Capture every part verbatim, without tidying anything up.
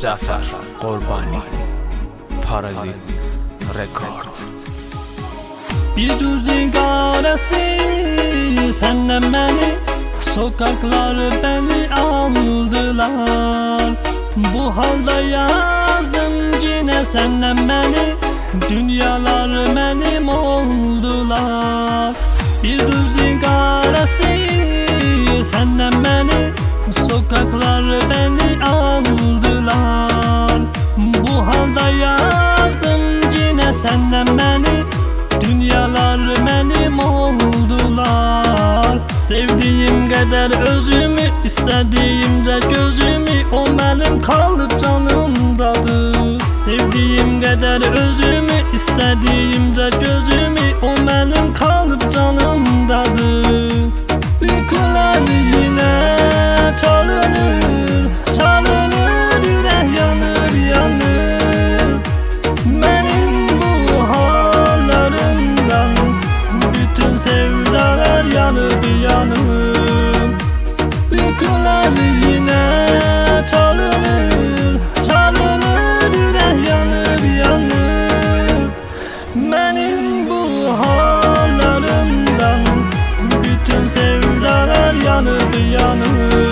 Cafer Qorbani, Parazit Rekord. Bir düzün qarəsi səndən məni, sokaklar beni aldılar. Bu halda yazdım yine səndən məni, dünyalar mənim oldular. Bir düzün qarəsi səndən məni, sokaklar beni aldılar. Bu halda yazdım yine səndən məni, dünyalar mənim oldular. Sevdiğim kadar özümü, istediğimce gözümü, o mənim kalıp canımdadır. Sevdiğim kadar özümü, istediğimce gözümü, o mənim kalıp canımdadır. Uykular yine çalınır, çalınır, yürek yanır, yanır. Benim bu hallerimden bütün sevdalar yanıp yanır. Uykular yine çalınır, çalınır, yürek yanır, yanır. Benim bu hallerimden bütün sevdalar yanıp yanır.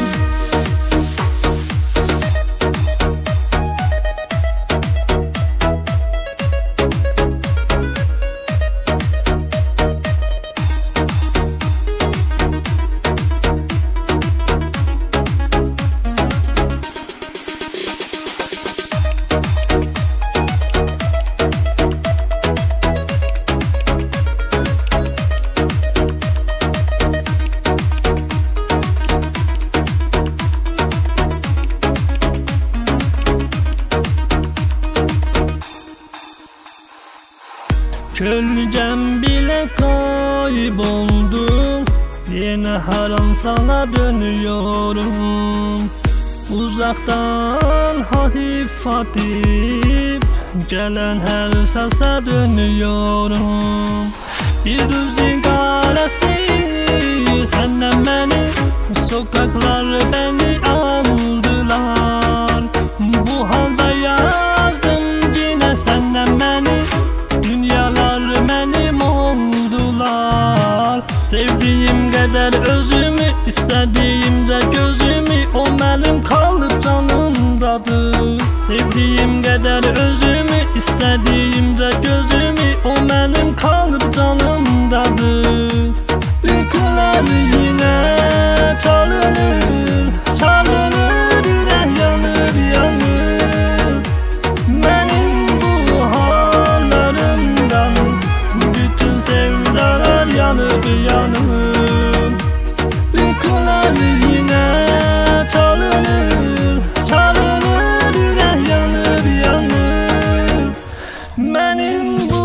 Gölgem bile kayboldu, yine her an sana dönüyorum. Uzaktan hafif hafif gelen her sese dönüyorum. Bir düzün qarəsi səndən məni, sokaklar beni aldılar. Bu halda yazdım yine səndən məni, dünyalar mənim oldular. Sevdiğim kadar özümü, istediğimce gözümü, o mənim kalıp canımdadır. Sevdiğim kadar özümü, istediğimce gözümü, o mənim kalıp canımdadır. Uykular yine çalınır, çalınır, yürek yanır, yanır. Benim bu hallerimden bütün sevdalar yanıp yanır. Uykular yine çalınır, çalınır, yürek yanır, yanır. Benim bu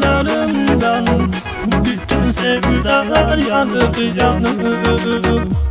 hallerimden bütün sevdalar yanıp yanır.